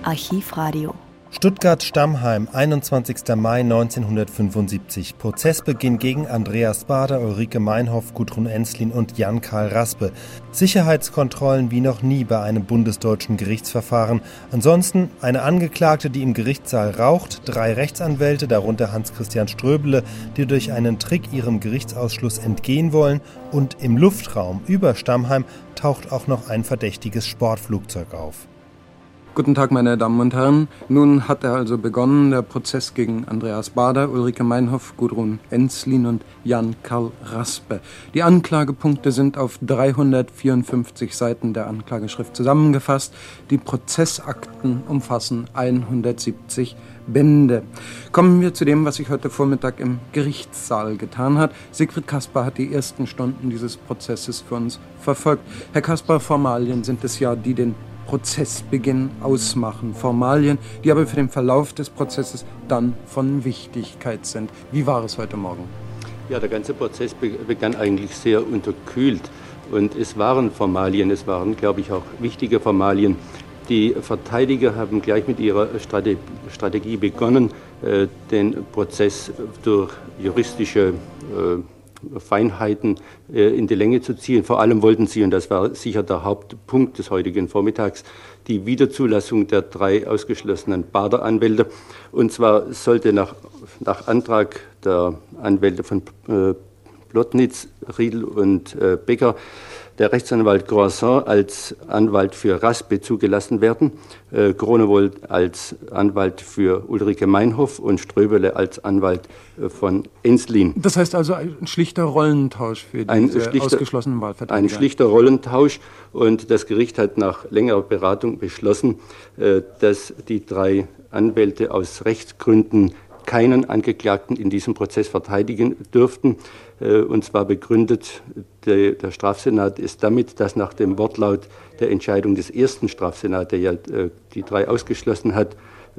Archivradio. Stuttgart-Stammheim, 21. Mai 1975. Prozessbeginn gegen Andreas Baader, Ulrike Meinhof, Gudrun Ensslin und Jan-Karl Raspe. Sicherheitskontrollen wie noch nie bei einem bundesdeutschen Gerichtsverfahren. Ansonsten eine Angeklagte, die im Gerichtssaal raucht, 3 Rechtsanwälte, darunter Hans-Christian Ströbele, die durch einen Trick ihrem Gerichtsausschluss entgehen wollen, und im Luftraum über Stammheim taucht auch noch ein verdächtiges Sportflugzeug auf. Guten Tag, meine Damen und Herren. Nun hat er also begonnen, der Prozess gegen Andreas Baader, Ulrike Meinhof, Gudrun Ensslin und Jan-Karl Raspe. Die Anklagepunkte sind auf 354 Seiten der Anklageschrift zusammengefasst. Die Prozessakten umfassen 170 Bände. Kommen wir zu dem, was sich heute Vormittag im Gerichtssaal getan hat. Siegfried Caspar hat die ersten Stunden dieses Prozesses für uns verfolgt. Herr Caspar, Formalien sind es ja, die den Prozessbeginn ausmachen. Formalien, die aber für den Verlauf des Prozesses dann von Wichtigkeit sind. Wie war es heute Morgen? Ja, der ganze Prozess begann eigentlich sehr unterkühlt. Und es waren Formalien, es waren, glaube ich, auch wichtige Formalien. Die Verteidiger haben gleich mit ihrer Strategie begonnen, den Prozess durch juristische Feinheiten in die Länge zu ziehen. Vor allem wollten sie, und das war sicher der Hauptpunkt des heutigen Vormittags, die Wiederzulassung der 3 ausgeschlossenen Baader-Anwälte. Und zwar sollte nach Antrag der Anwälte von Plotnitz, Riedl und Becker der Rechtsanwalt als Anwalt für Raspe zugelassen werden, Gronewold als Anwalt für Ulrike Meinhof und Ströbele als Anwalt von Ensslin. Das heißt also ein schlichter Rollentausch für diese ausgeschlossenen Wahlverteidiger? Ein schlichter Rollentausch, und das Gericht hat nach längerer Beratung beschlossen, dass die 3 Anwälte aus Rechtsgründen keinen Angeklagten in diesem Prozess verteidigen dürften. Und zwar begründet der Strafsenat ist damit, dass nach dem Wortlaut der Entscheidung des ersten Strafsenats, der ja die 3 ausgeschlossen hat,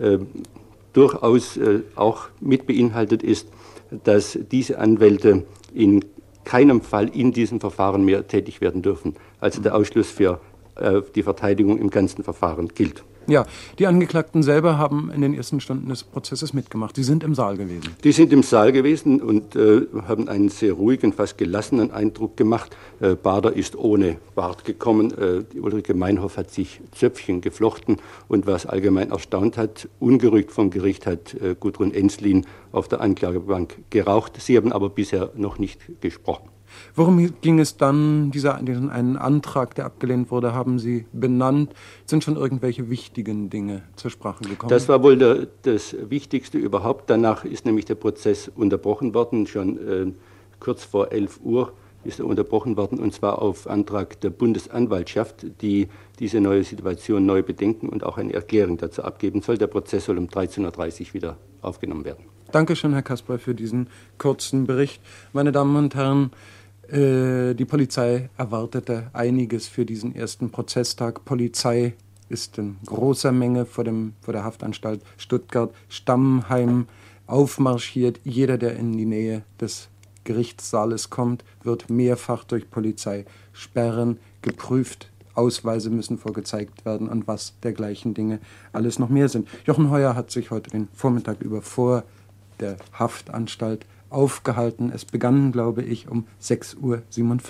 durchaus auch mit beinhaltet ist, dass diese Anwälte in keinem Fall in diesem Verfahren mehr tätig werden dürfen. Also der Ausschluss für die Verteidigung im ganzen Verfahren gilt. Ja, die Angeklagten selber haben in den ersten Stunden des Prozesses mitgemacht. Sie sind im Saal gewesen. Die sind im Saal gewesen und haben einen sehr ruhigen, fast gelassenen Eindruck gemacht. Baader ist ohne Bart gekommen. Die Ulrike Meinhof hat sich Zöpfchen geflochten. Und was allgemein erstaunt hat, ungerügt vom Gericht hat Gudrun Ensslin auf der Anklagebank geraucht. Sie haben aber bisher noch nicht gesprochen. Worum ging es dann, diesen einen Antrag, der abgelehnt wurde, haben Sie benannt? Sind schon irgendwelche wichtigen Dinge zur Sprache gekommen? Das war wohl das Wichtigste überhaupt. Danach ist nämlich der Prozess unterbrochen worden. Schon kurz vor 11 Uhr ist er unterbrochen worden, und zwar auf Antrag der Bundesanwaltschaft, die diese neue Situation neu bedenken und auch eine Erklärung dazu abgeben soll. Der Prozess soll um 13.30 Uhr wieder aufgenommen werden. Dankeschön, Herr Caspar, für diesen kurzen Bericht. Meine Damen und Herren, die Polizei erwartete einiges für diesen ersten Prozesstag. Polizei ist in großer Menge vor der Haftanstalt Stuttgart-Stammheim aufmarschiert. Jeder, der in die Nähe des Gerichtssaales kommt, wird mehrfach durch Polizeisperren geprüft. Ausweise müssen vorgezeigt werden und was dergleichen Dinge alles noch mehr sind. Jochen Heuer hat sich heute den Vormittag über vor der Haftanstalt aufgehalten. Es begann, glaube ich, um 6.57 Uhr.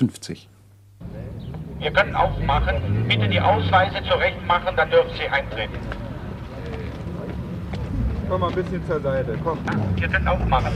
Ihr könnt aufmachen. Bitte die Ausweise zurecht machen, dann dürfen Sie eintreten. Komm mal ein bisschen zur Seite, komm. Ihr könnt aufmachen.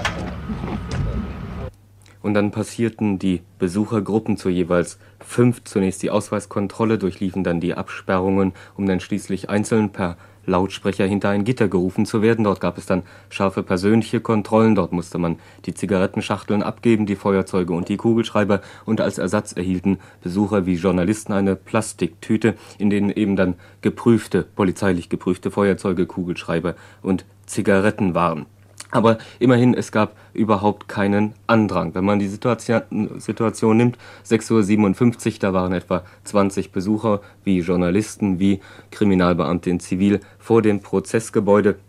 Und dann passierten die Besuchergruppen zu jeweils 5 zunächst die Ausweiskontrolle, durchliefen dann die Absperrungen, um dann schließlich einzeln per Lautsprecher hinter ein Gitter gerufen zu werden. Dort gab es dann scharfe persönliche Kontrollen. Dort musste man die Zigarettenschachteln abgeben, die Feuerzeuge und die Kugelschreiber. Und als Ersatz erhielten Besucher wie Journalisten eine Plastiktüte, in denen eben dann polizeilich geprüfte Feuerzeuge, Kugelschreiber und Zigaretten waren. Aber immerhin, es gab überhaupt keinen Andrang. Wenn man die Situation nimmt, 6.57 Uhr, da waren etwa 20 Besucher, wie Journalisten, wie Kriminalbeamte in Zivil, vor dem Prozessgebäude.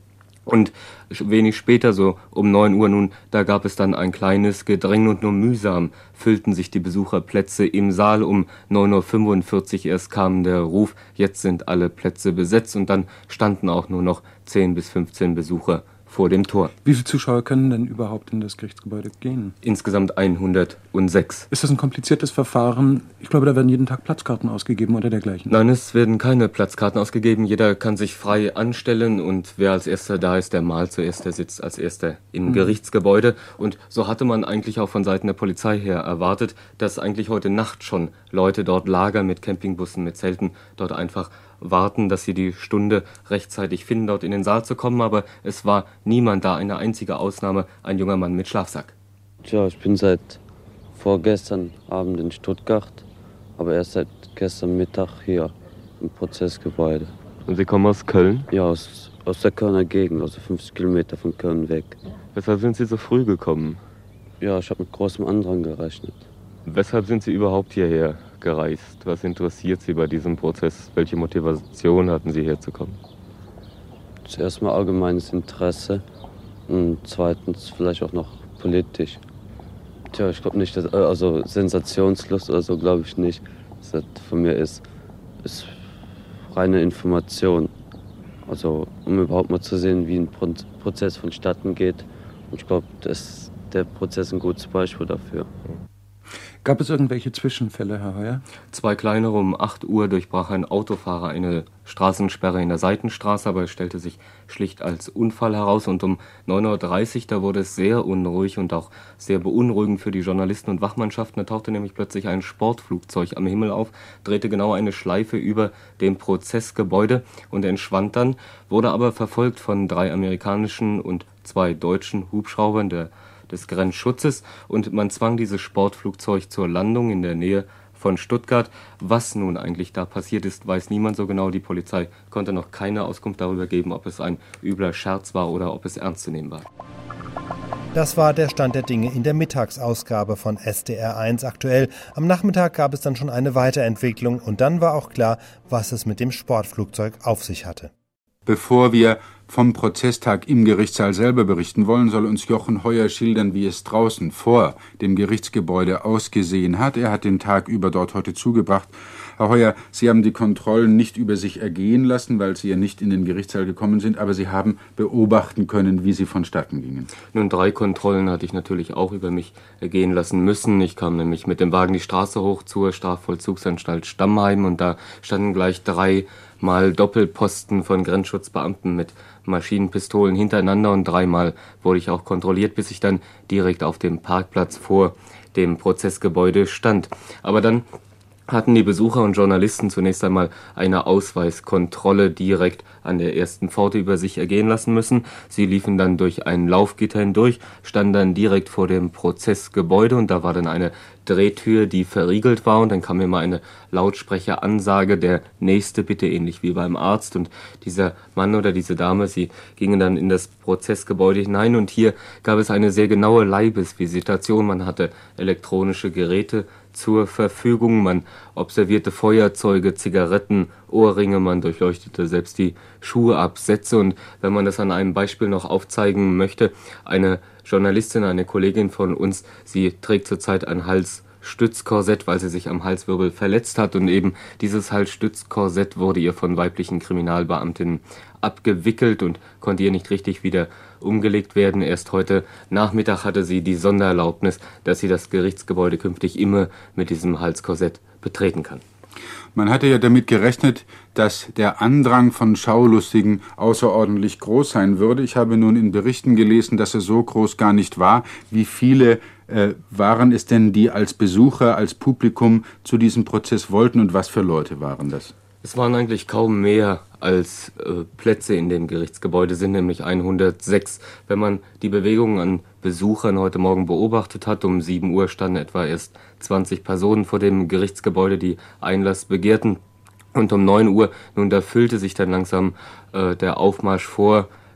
Und wenig später, so um 9 Uhr nun, da gab es dann ein kleines Gedränge und nur mühsam füllten sich die Besucherplätze im Saal. Um 9:45 Uhr erst kam der Ruf, jetzt sind alle Plätze besetzt, und dann standen auch nur noch 10 bis 15 Besucher vor dem Tor. Wie viele Zuschauer können denn überhaupt in das Gerichtsgebäude gehen? Insgesamt 106. Ist das ein kompliziertes Verfahren? Ich glaube, da werden jeden Tag Platzkarten ausgegeben oder dergleichen. Nein, es werden keine Platzkarten ausgegeben. Jeder kann sich frei anstellen, und wer als Erster da ist, der malt zuerst, der sitzt als Erster im Gerichtsgebäude. Und so hatte man eigentlich auch von Seiten der Polizei her erwartet, dass eigentlich heute Nacht schon Leute dort lagern mit Campingbussen, mit Zelten, dort einfach warten, dass sie die Stunde rechtzeitig finden, dort in den Saal zu kommen. Aber es war niemand da, eine einzige Ausnahme, ein junger Mann mit Schlafsack. Tja, ich bin seit vorgestern Abend in Stuttgart, aber erst seit gestern Mittag hier im Prozessgebäude. Und Sie kommen aus Köln? Ja, aus der Kölner Gegend, also 50 Kilometer von Köln weg. Weshalb sind Sie so früh gekommen? Ja, ich habe mit großem Andrang gerechnet. Weshalb sind Sie überhaupt hierher gereist? Was interessiert Sie bei diesem Prozess? Welche Motivation hatten Sie herzukommen? Zuerst mal allgemeines Interesse und zweitens vielleicht auch noch politisch. Tja, ich glaube nicht, dass, also Sensationslust oder so glaube ich nicht, dass das von mir ist reine Information. Also um überhaupt mal zu sehen, wie ein Prozess vonstatten geht. Und ich glaube, dass der Prozess ein gutes Beispiel dafür. Gab es irgendwelche Zwischenfälle, Herr Heuer? 2 kleinere. Um 8 Uhr durchbrach ein Autofahrer eine Straßensperre in der Seitenstraße, aber es stellte sich schlicht als Unfall heraus. Und um 9:30 Uhr, da wurde es sehr unruhig und auch sehr beunruhigend für die Journalisten und Wachmannschaften. Da tauchte nämlich plötzlich ein Sportflugzeug am Himmel auf, drehte genau eine Schleife über dem Prozessgebäude und entschwand dann, wurde aber verfolgt von 3 amerikanischen und 2 deutschen Hubschraubern des Grenzschutzes, und man zwang dieses Sportflugzeug zur Landung in der Nähe von Stuttgart. Was nun eigentlich da passiert ist, weiß niemand so genau. Die Polizei konnte noch keine Auskunft darüber geben, ob es ein übler Scherz war oder ob es ernst zu nehmen war. Das war der Stand der Dinge in der Mittagsausgabe von SDR1 aktuell. Am Nachmittag gab es dann schon eine Weiterentwicklung, und dann war auch klar, was es mit dem Sportflugzeug auf sich hatte. Bevor wir vom Prozesstag im Gerichtssaal selber berichten wollen, soll uns Jochen Heuer schildern, wie es draußen vor dem Gerichtsgebäude ausgesehen hat. Er hat den Tag über dort heute zugebracht. Herr Heuer, Sie haben die Kontrollen nicht über sich ergehen lassen, weil Sie ja nicht in den Gerichtssaal gekommen sind, aber Sie haben beobachten können, wie sie vonstatten gingen. Nun, 3 Kontrollen hatte ich natürlich auch über mich ergehen lassen müssen. Ich kam nämlich mit dem Wagen die Straße hoch zur Strafvollzugsanstalt Stammheim, und da standen gleich 3 Mal Doppelposten von Grenzschutzbeamten mit Maschinenpistolen hintereinander, und 3 Mal wurde ich auch kontrolliert, bis ich dann direkt auf dem Parkplatz vor dem Prozessgebäude stand. Aber dann hatten die Besucher und Journalisten zunächst einmal eine Ausweiskontrolle direkt an der ersten Pforte über sich ergehen lassen müssen. Sie liefen dann durch ein Laufgitter hindurch, standen dann direkt vor dem Prozessgebäude, und da war dann eine Drehtür, die verriegelt war, und dann kam immer eine Lautsprecheransage, der Nächste bitte, ähnlich wie beim Arzt, und dieser Mann oder diese Dame, sie gingen dann in das Prozessgebäude hinein, und hier gab es eine sehr genaue Leibesvisitation. Man hatte elektronische Geräte zur Verfügung, man observierte Feuerzeuge, Zigaretten, Ohrringe, man durchleuchtete selbst die Schuhabsätze. Und wenn man das an einem Beispiel noch aufzeigen möchte, eine Journalistin, eine Kollegin von uns, sie trägt zurzeit ein Halsstützkorsett, weil sie sich am Halswirbel verletzt hat, und eben dieses Halsstützkorsett wurde ihr von weiblichen Kriminalbeamtinnen abgewickelt und konnte ihr nicht richtig wieder umgelegt werden. Erst heute Nachmittag hatte sie die Sondererlaubnis, dass sie das Gerichtsgebäude künftig immer mit diesem Halskorsett betreten kann. Man hatte ja damit gerechnet, dass der Andrang von Schaulustigen außerordentlich groß sein würde. Ich habe nun in Berichten gelesen, dass er so groß gar nicht war. Wie viele waren es denn, die als Besucher, als Publikum zu diesem Prozess wollten, und was für Leute waren das? Es waren eigentlich kaum mehr als Plätze in dem Gerichtsgebäude sind, nämlich 106. Wenn man die Bewegungen an Besuchern heute Morgen beobachtet hat, um 7 Uhr standen etwa erst 20 Personen vor dem Gerichtsgebäude, die Einlass begehrten. Und um 9 Uhr, nun da füllte sich dann langsam der Aufmarsch vor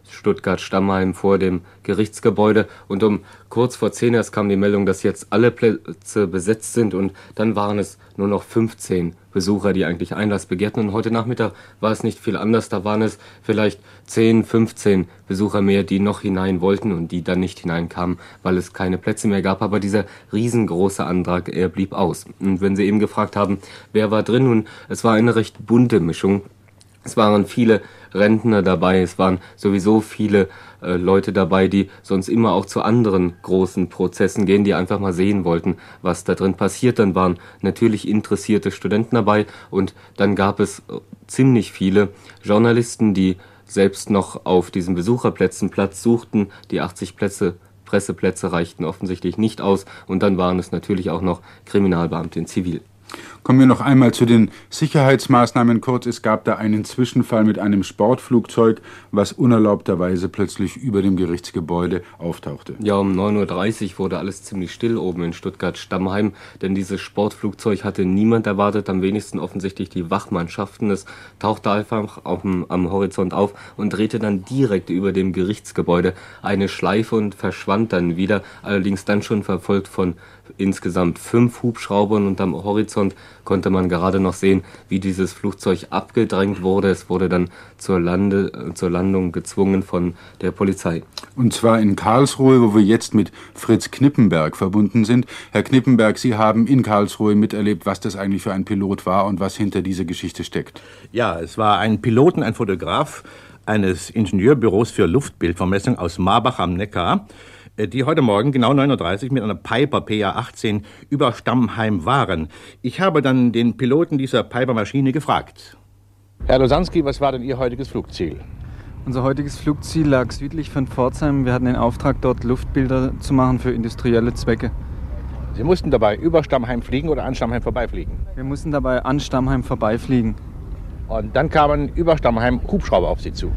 Stuttgart-Stammheim vor dem Gerichtsgebäude. Und um kurz vor 10 erst kam die Meldung, dass jetzt alle Plätze besetzt sind. Und dann waren es nur noch 15 Besucher, die eigentlich Einlass begehrten. Und heute Nachmittag war es nicht viel anders. Da waren es vielleicht 10, 15 Besucher mehr, die noch hinein wollten und die dann nicht hineinkamen, weil es keine Plätze mehr gab. Aber dieser riesengroße Antrag, er blieb aus. Und wenn Sie eben gefragt haben, wer war drin? Nun, es war eine recht bunte Mischung. Es waren viele Rentner dabei, es waren sowieso viele Leute dabei, die sonst immer auch zu anderen großen Prozessen gehen, die einfach mal sehen wollten, was da drin passiert. Dann waren natürlich interessierte Studenten dabei und dann gab es ziemlich viele Journalisten, die selbst noch auf diesen Besucherplätzen Platz suchten. Die 80 Presseplätze reichten offensichtlich nicht aus und dann waren es natürlich auch noch Kriminalbeamte in Zivil. Kommen wir noch einmal zu den Sicherheitsmaßnahmen kurz. Es gab da einen Zwischenfall mit einem Sportflugzeug, was unerlaubterweise plötzlich über dem Gerichtsgebäude auftauchte. Ja, um 9:30 Uhr wurde alles ziemlich still oben in Stuttgart-Stammheim, denn dieses Sportflugzeug hatte niemand erwartet, am wenigsten offensichtlich die Wachmannschaften. Es tauchte einfach am Horizont auf und drehte dann direkt über dem Gerichtsgebäude eine Schleife und verschwand dann wieder, allerdings dann schon verfolgt von insgesamt 5 Hubschraubern und am Horizont konnte man gerade noch sehen, wie dieses Flugzeug abgedrängt wurde. Es wurde dann zur Landung gezwungen von der Polizei. Und zwar in Karlsruhe, wo wir jetzt mit Fritz Knippenberg verbunden sind. Herr Knippenberg, Sie haben in Karlsruhe miterlebt, was das eigentlich für ein Pilot war und was hinter dieser Geschichte steckt. Ja, es war ein Pilot und ein Fotograf eines Ingenieurbüros für Luftbildvermessung aus Marbach am Neckar, die heute Morgen genau 9:30 Uhr mit einer Piper PA-18 über Stammheim waren. Ich habe dann den Piloten dieser Piper-Maschine gefragt. Herr Losanski, was war denn Ihr heutiges Flugziel? Unser heutiges Flugziel lag südlich von Pforzheim. Wir hatten den Auftrag, dort Luftbilder zu machen für industrielle Zwecke. Sie mussten dabei über Stammheim fliegen oder an Stammheim vorbeifliegen? Wir mussten dabei an Stammheim vorbeifliegen. Und dann kamen über Stammheim Hubschrauber auf Sie zu?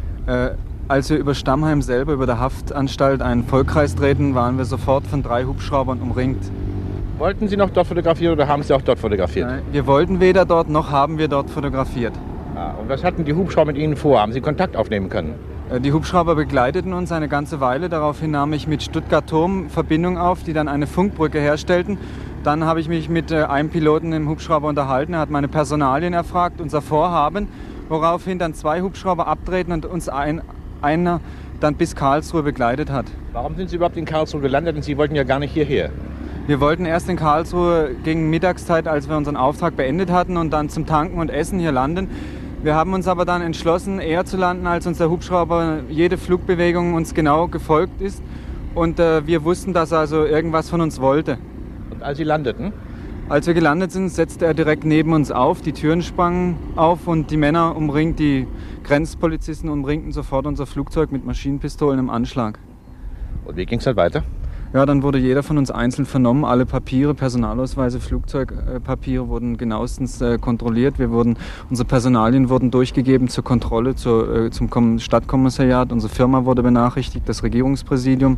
Als wir über Stammheim selber, über der Haftanstalt, einen Vollkreis drehten, waren wir sofort von 3 Hubschraubern umringt. Wollten Sie noch dort fotografieren oder haben Sie auch dort fotografiert? Nein, wir wollten weder dort, noch haben wir dort fotografiert. Und was hatten die Hubschrauber mit Ihnen vor? Haben Sie Kontakt aufnehmen können? Die Hubschrauber begleiteten uns eine ganze Weile. Daraufhin nahm ich mit Stuttgart Turm Verbindung auf, die dann eine Funkbrücke herstellten. Dann habe ich mich mit einem Piloten im Hubschrauber unterhalten. Er hat meine Personalien erfragt, unser Vorhaben, woraufhin dann 2 Hubschrauber abtreten und uns einer dann bis Karlsruhe begleitet hat. Warum sind Sie überhaupt in Karlsruhe gelandet? Denn Sie wollten ja gar nicht hierher. Wir wollten erst in Karlsruhe gegen Mittagszeit, als wir unseren Auftrag beendet hatten, und dann zum Tanken und Essen hier landen. Wir haben uns aber dann entschlossen, eher zu landen, als unser Hubschrauber jede Flugbewegung uns genau gefolgt ist. Und wir wussten, dass er also irgendwas von uns wollte. Und als Sie landeten? Als wir gelandet sind, setzte er direkt neben uns auf, die Türen sprangen auf und die Männer die Grenzpolizisten umringten sofort unser Flugzeug mit Maschinenpistolen im Anschlag. Und wie ging es dann weiter? Ja, dann wurde jeder von uns einzeln vernommen. Alle Papiere, Personalausweise, Flugzeugpapiere wurden genauestens kontrolliert. Unsere Personalien wurden durchgegeben zur Kontrolle zum Stadtkommissariat. Unsere Firma wurde benachrichtigt, das Regierungspräsidium.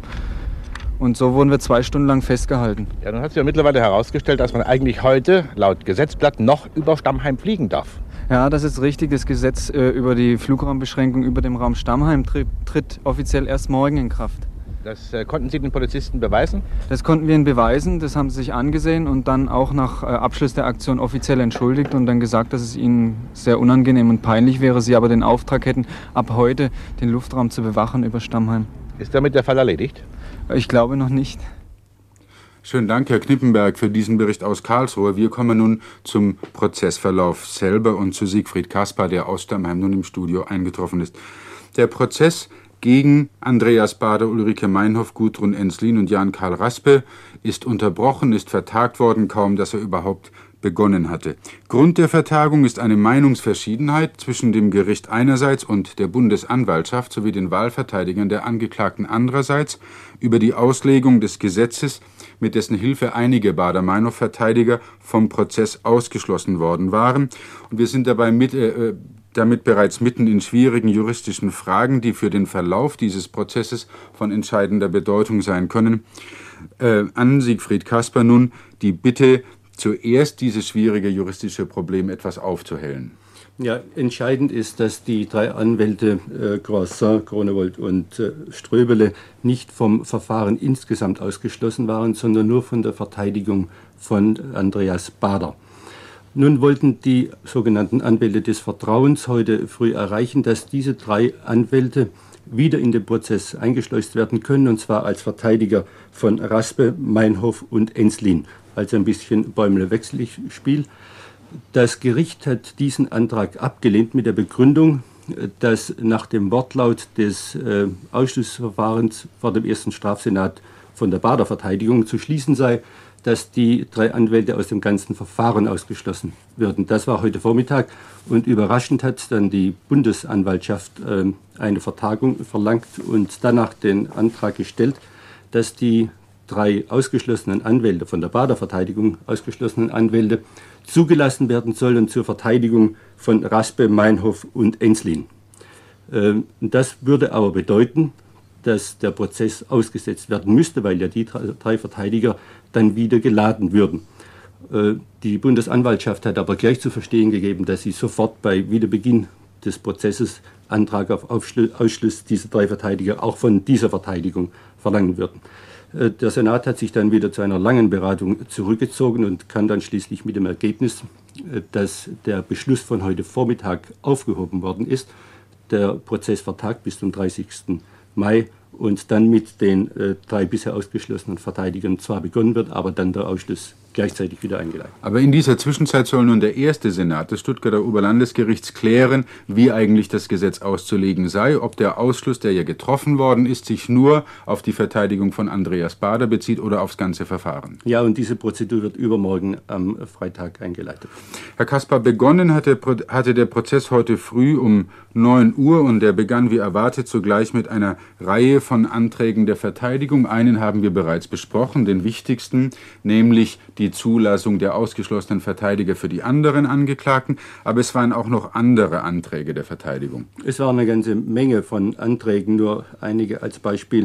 Und so wurden wir 2 Stunden lang festgehalten. Ja, dann hat sich ja mittlerweile herausgestellt, dass man eigentlich heute laut Gesetzblatt noch über Stammheim fliegen darf. Ja, das ist richtig. Das Gesetz über die Flugraumbeschränkung über dem Raum Stammheim tritt offiziell erst morgen in Kraft. Das konnten Sie den Polizisten beweisen? Das konnten wir ihnen beweisen. Das haben sie sich angesehen und dann auch nach Abschluss der Aktion offiziell entschuldigt und dann gesagt, dass es ihnen sehr unangenehm und peinlich wäre, sie aber den Auftrag hätten, ab heute den Luftraum zu bewachen über Stammheim. Ist damit der Fall erledigt? Ich glaube noch nicht. Schönen Dank, Herr Knippenberg, für diesen Bericht aus Karlsruhe. Wir kommen nun zum Prozessverlauf selber und zu Siegfried Kaspar, der aus Stammheim nun im Studio eingetroffen ist. Der Prozess gegen Andreas Baader, Ulrike Meinhof, Gudrun Ensslin und Jan-Karl Raspe ist unterbrochen, ist vertagt worden, kaum dass er überhaupt begonnen hatte. Grund der Vertagung ist eine Meinungsverschiedenheit zwischen dem Gericht einerseits und der Bundesanwaltschaft sowie den Wahlverteidigern der Angeklagten andererseits über die Auslegung des Gesetzes, mit dessen Hilfe einige Baader-Meinhof-Verteidiger vom Prozess ausgeschlossen worden waren. Und wir sind dabei damit bereits mitten in schwierigen juristischen Fragen, die für den Verlauf dieses Prozesses von entscheidender Bedeutung sein können. An Siegfried Kaspar nun die Bitte, zuerst dieses schwierige juristische Problem etwas aufzuhellen. Ja, entscheidend ist, dass die 3 Anwälte Croissant, Groenewold und Ströbele nicht vom Verfahren insgesamt ausgeschlossen waren, sondern nur von der Verteidigung von Andreas Baader. Nun wollten die sogenannten Anwälte des Vertrauens heute früh erreichen, dass diese 3 Anwälte wieder in den Prozess eingeschleust werden können, und zwar als Verteidiger von Raspe, Meinhof und Enslin. Also ein bisschen Bäumle-Wechsel-Spiel. Das Gericht hat diesen Antrag abgelehnt mit der Begründung, dass nach dem Wortlaut des Ausschlussverfahrens vor dem ersten Strafsenat von der Baader Verteidigung zu schließen sei, dass die 3 Anwälte aus dem ganzen Verfahren ausgeschlossen würden. Das war heute Vormittag, und überraschend hat dann die Bundesanwaltschaft eine Vertagung verlangt und danach den Antrag gestellt, dass die 3 ausgeschlossenen Anwälte, von der Baader Verteidigung ausgeschlossenen Anwälte, zugelassen werden sollen zur Verteidigung von Raspe, Meinhof und Enslin. Das würde aber bedeuten, dass der Prozess ausgesetzt werden müsste, weil ja die 3 Verteidiger dann wieder geladen würden. Die Bundesanwaltschaft hat aber gleich zu verstehen gegeben, dass sie sofort bei Wiederbeginn des Prozesses Antrag auf Ausschluss dieser 3 Verteidiger auch von dieser Verteidigung verlangen würden. Der Senat hat sich dann wieder zu einer langen Beratung zurückgezogen und kann dann schließlich mit dem Ergebnis, dass der Beschluss von heute Vormittag aufgehoben worden ist, der Prozess vertagt bis zum 30. Mai und dann mit den 3 bisher ausgeschlossenen Verteidigern zwar begonnen wird, aber dann der Ausschluss gleichzeitig wieder eingeleitet. Aber in dieser Zwischenzeit soll nun der erste Senat des Stuttgarter Oberlandesgerichts klären, wie eigentlich das Gesetz auszulegen sei, ob der Ausschluss, der ja getroffen worden ist, sich nur auf die Verteidigung von Andreas Baader bezieht oder aufs ganze Verfahren. Ja, und diese Prozedur wird übermorgen am Freitag eingeleitet. Herr Caspar, begonnen hatte der Prozess heute früh um 9 Uhr und der begann wie erwartet zugleich mit einer Reihe von Anträgen der Verteidigung. Einen haben wir bereits besprochen, den wichtigsten, nämlich die Zulassung der ausgeschlossenen Verteidiger für die anderen Angeklagten, aber es waren auch noch andere Anträge der Verteidigung. Es war eine ganze Menge von Anträgen, nur einige als Beispiel.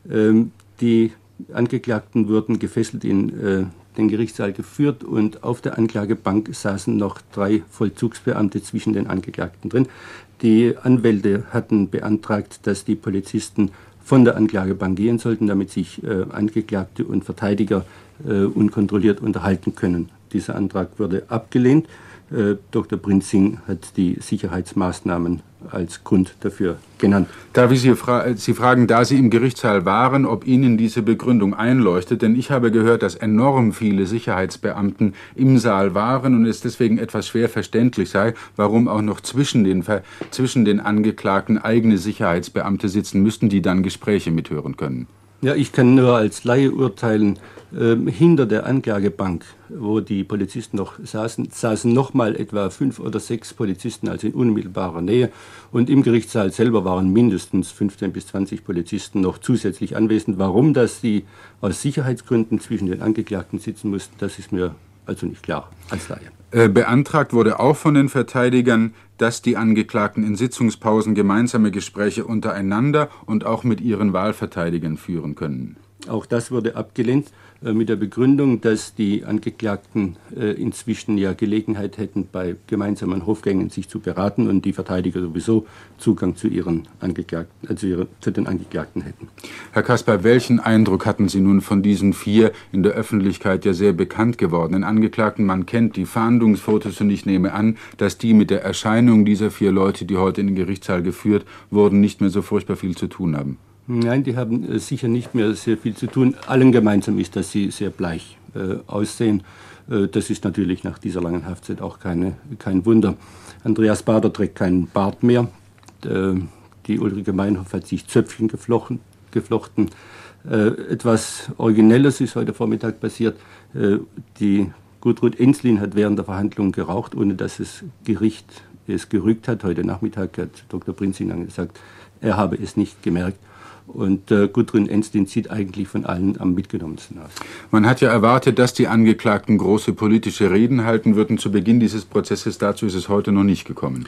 Die Angeklagten wurden gefesselt in den Gerichtssaal geführt und auf der Anklagebank saßen noch 3 Vollzugsbeamte zwischen den Angeklagten drin. Die Anwälte hatten beantragt, dass die Polizisten von der Anklagebank gehen sollten, damit sich Angeklagte und Verteidiger unkontrolliert unterhalten können. Dieser Antrag wurde abgelehnt. Dr. Prinzing hat die Sicherheitsmaßnahmen als Grund dafür genannt. Darf ich Sie fragen, da Sie im Gerichtssaal waren, ob Ihnen diese Begründung einleuchtet? Denn ich habe gehört, dass enorm viele Sicherheitsbeamten im Saal waren und es deswegen etwas schwer verständlich sei, warum auch noch zwischen den Angeklagten eigene Sicherheitsbeamte sitzen müssten, die dann Gespräche mithören können. Ja, ich kann nur als Laie urteilen, hinter der Anklagebank, wo die Polizisten noch saßen nochmal etwa 5 oder 6 Polizisten, also in unmittelbarer Nähe. Und im Gerichtssaal selber waren mindestens 15 bis 20 Polizisten noch zusätzlich anwesend. Warum, dass sie aus Sicherheitsgründen zwischen den Angeklagten sitzen mussten, das ist mir also nicht klar als Laie. Beantragt wurde auch von den Verteidigern, dass die Angeklagten in Sitzungspausen gemeinsame Gespräche untereinander und auch mit ihren Wahlverteidigern führen können. Auch das wurde abgelehnt mit der Begründung, dass die Angeklagten inzwischen ja Gelegenheit hätten, bei gemeinsamen Hofgängen sich zu beraten und die Verteidiger sowieso Zugang zu ihren Angeklagten, zu den Angeklagten hätten. Herr Caspar, welchen Eindruck hatten Sie nun von diesen 4 in der Öffentlichkeit ja sehr bekannt gewordenen Angeklagten? Man kennt die Fahndungsfotos und ich nehme an, dass die mit der Erscheinung dieser 4 Leute, die heute in den Gerichtssaal geführt wurden, nicht mehr so furchtbar viel zu tun haben. Nein, die haben sicher nicht mehr sehr viel zu tun. Allen gemeinsam ist, dass sie sehr bleich aussehen. Das ist natürlich nach dieser langen Haftzeit auch kein Wunder. Andreas Baader trägt keinen Bart mehr. Die Ulrike Meinhof hat sich Zöpfchen geflochten. Etwas Originelles ist heute Vormittag passiert. Die Gudrun Enslin hat während der Verhandlung geraucht, ohne dass das Gericht es gerügt hat. Heute Nachmittag hat Dr. Prinzing gesagt, er habe es nicht gemerkt. Und Gudrun Enslin sieht eigentlich von allen am mitgenommensten aus. Man hat ja erwartet, dass die Angeklagten große politische Reden halten würden zu Beginn dieses Prozesses. Dazu ist es heute noch nicht gekommen.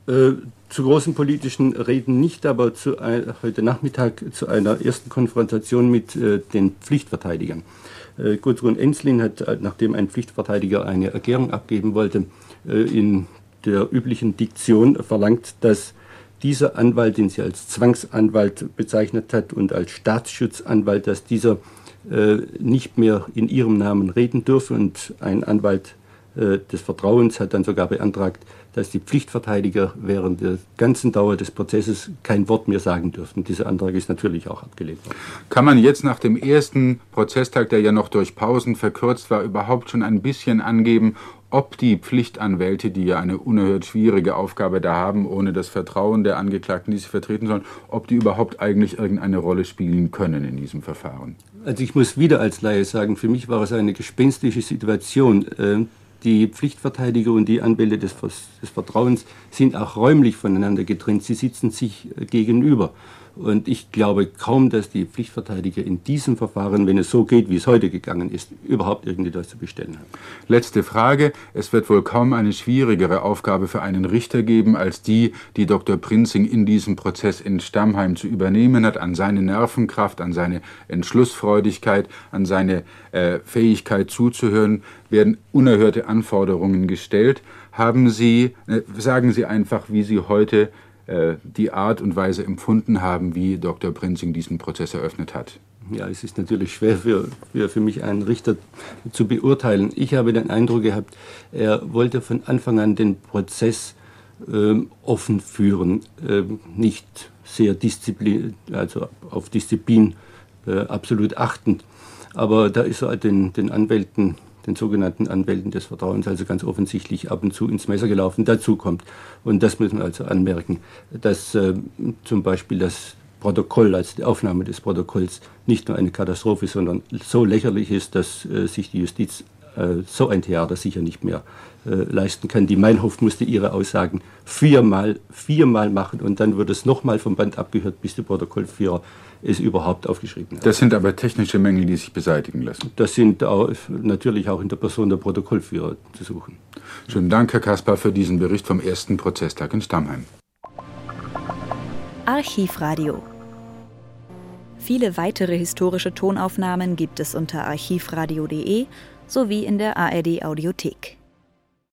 Zu großen politischen Reden nicht, aber heute Nachmittag zu einer ersten Konfrontation mit den Pflichtverteidigern. Gudrun Enslin hat, nachdem ein Pflichtverteidiger eine Erklärung abgeben wollte, in der üblichen Diktion verlangt, dass dieser Anwalt, den sie als Zwangsanwalt bezeichnet hat und als Staatsschutzanwalt, dass dieser nicht mehr in ihrem Namen reden dürfe. Und ein Anwalt des Vertrauens hat dann sogar beantragt, dass die Pflichtverteidiger während der ganzen Dauer des Prozesses kein Wort mehr sagen dürften. Dieser Antrag ist natürlich auch abgelehnt worden. Kann man jetzt nach dem ersten Prozesstag, der ja noch durch Pausen verkürzt war, überhaupt schon ein bisschen angeben, ob die Pflichtanwälte, die ja eine unerhört schwierige Aufgabe da haben, ohne das Vertrauen der Angeklagten, die sie vertreten sollen, ob die überhaupt eigentlich irgendeine Rolle spielen können in diesem Verfahren? Also ich muss wieder als Laie sagen, für mich war es eine gespenstische Situation. Die Pflichtverteidiger und die Anwälte des Vertrauens sind auch räumlich voneinander getrennt. Sie sitzen sich gegenüber. Und ich glaube kaum, dass die Pflichtverteidiger in diesem Verfahren, wenn es so geht, wie es heute gegangen ist, überhaupt irgendetwas zu bestellen haben. Letzte Frage. Es wird wohl kaum eine schwierigere Aufgabe für einen Richter geben, als die Dr. Prinzing in diesem Prozess in Stammheim zu übernehmen hat, an seine Nervenkraft, an seine Entschlussfreudigkeit, an seine Fähigkeit zuzuhören, werden unerhörte Anforderungen gestellt. Sagen Sie einfach, wie Sie heute die Art und Weise empfunden haben, wie Dr. Prinzing diesen Prozess eröffnet hat. Ja, es ist natürlich schwer für mich, einen Richter zu beurteilen. Ich habe den Eindruck gehabt, er wollte von Anfang an den Prozess offen führen, nicht sehr auf Disziplin absolut achtend. Aber da ist er den Anwälten, den sogenannten Anwälten des Vertrauens, also ganz offensichtlich ab und zu ins Messer gelaufen. Dazu kommt, und das müssen wir also anmerken, dass zum Beispiel das Protokoll, also die Aufnahme des Protokolls, nicht nur eine Katastrophe, sondern so lächerlich ist, dass sich die Justiz so ein Theater sicher nicht mehr leisten kann. Die Meinhof musste ihre Aussagen viermal machen und dann wird es nochmal vom Band abgehört, bis der Protokollführer es überhaupt aufgeschrieben hat. Das sind aber technische Mängel, die sich beseitigen lassen. Das sind natürlich auch in der Person der Protokollführer zu suchen. Schönen Dank, Herr Kaspar, für diesen Bericht vom ersten Prozesstag in Stammheim. Archivradio. Viele weitere historische Tonaufnahmen gibt es unter archivradio.de sowie in der ARD Audiothek.